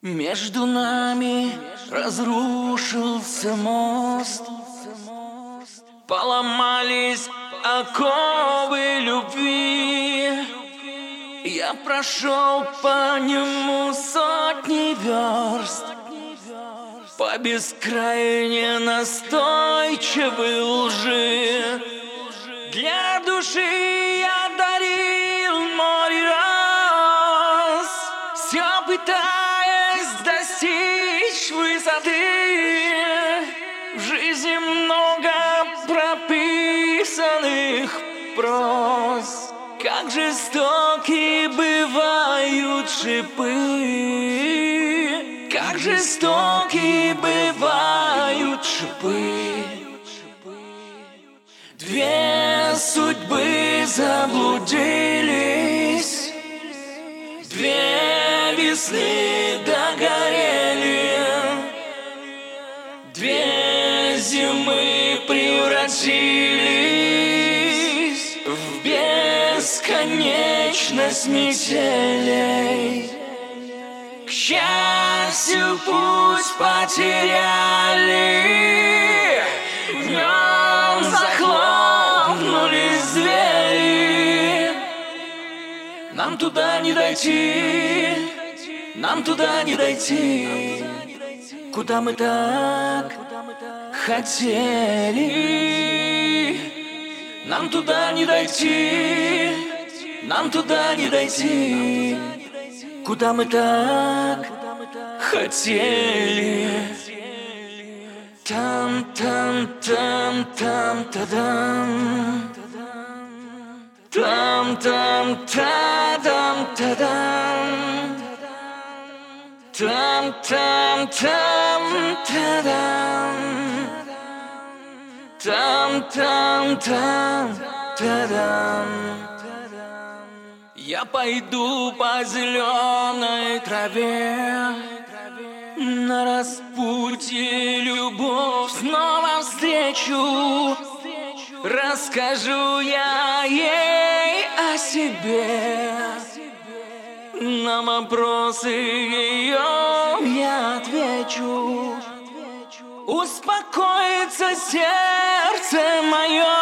Между нами разрушился мост, поломались оковы любви. Я прошел по нему сотни верст, по бескрайне настойчивой лжи. Для души я дарил море роз, все пытаясь достичь высоты. В жизни много прописанных проз, как жестоки бывают шипы, как жестоки бывают шипы. Две судьбы заблудились, две весны догорели, две зимы превратились в бесконечность метелей. К счастью, путь потеряли, в нем захлопнулись двери. Нам туда не дойти, нам туда не дойти, куда мы так хотели. Нам туда не дойти, нам туда не дойти, куда мы так хотели. Там-там-там-там-та-дам, там-там-та-дам-та-дам, там-там-там-та-дам, там-там-там-та-дам. Я пойду по зеленой траве, на распутье любовь снова встречу. Расскажу я ей о себе, на вопросы ее я отвечу. Успокоится сердце мое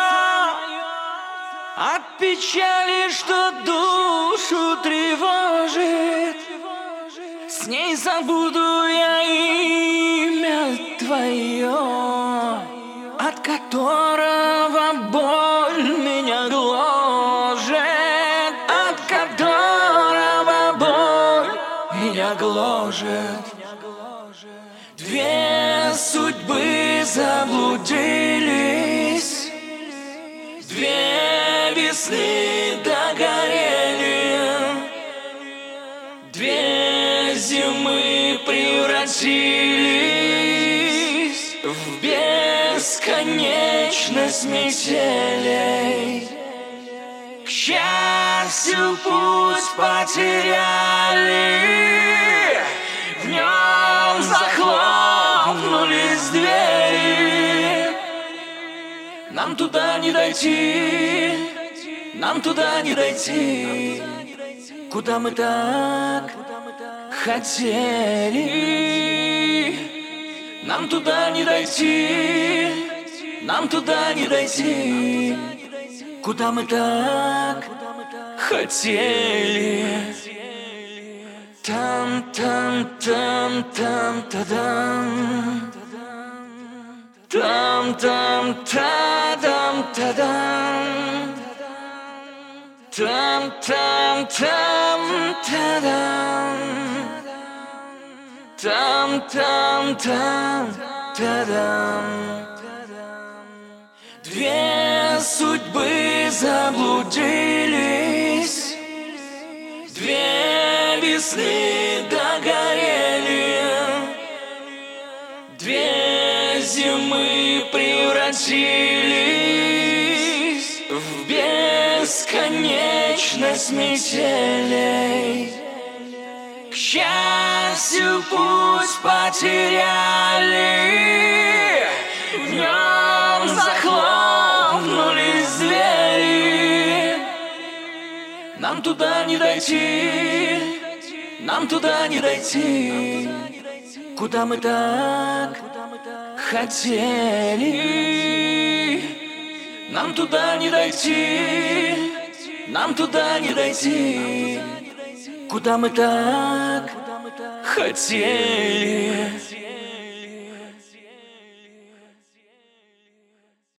от печали, что душу тревожит. С ней забуду я имя твое, от которого боль меня гложет, от которого боль меня гложет. Две судьбы заблудились, две весны догорели, две зимы превратились в бесконечность метелей. К счастью, путь потеряли, в нем захлопнулись двери. Нам туда не дойти, нам туда не дойти, куда мы так хотели. Нам туда не дойти, нам туда не дойти, куда мы так хотели. Там-там-там-там-та-дам, там-там-та-дам-та-дам, там-там-там-та-дам, там-там-там-та-дам. Две судьбы заблудились, две весны догорели, две зимы превратились в бесконечность метелей. К счастью, путь потеряли, в нем захлопнулись двери. Нам туда не дойти, нам туда не дойти, куда мы так хотели. Нам туда не дойти, нам туда не дойти, куда мы так хотели.